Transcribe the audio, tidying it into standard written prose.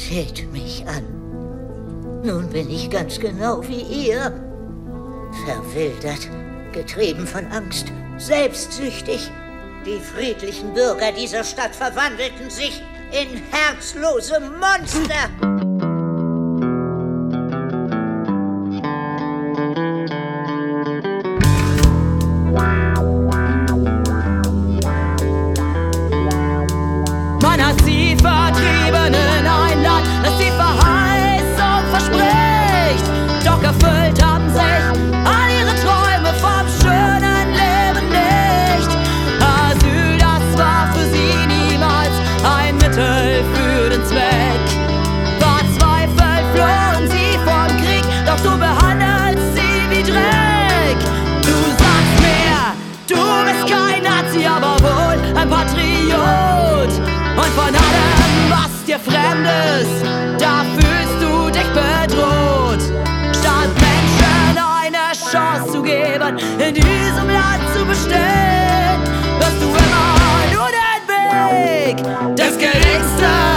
Seht mich an. Nun bin ich ganz genau wie ihr. Verwildert, getrieben von Angst, selbstsüchtig. Die friedlichen Bürger dieser Stadt verwandelten sich in herzlose Monster. Man hat sie vertrieben in ein Land, das die Verheißung verspricht. Doch erfüllt haben sich all ihre Träume vom schönen Leben nicht. Asyl, das war für sie niemals ein Mittel für den Zweck. Verzweifelt flohen sie vom Krieg, doch du behandelst sie wie Dreck. Du sagst mir, du bist kein Nazi, aber wohl ein Patriot. Und von allem, was dir fremd ist, da fühlst du dich bedroht. Statt Menschen eine Chance zu geben, in diesem Land zu bestehen, wirst du immer nur den Weg des Geringsten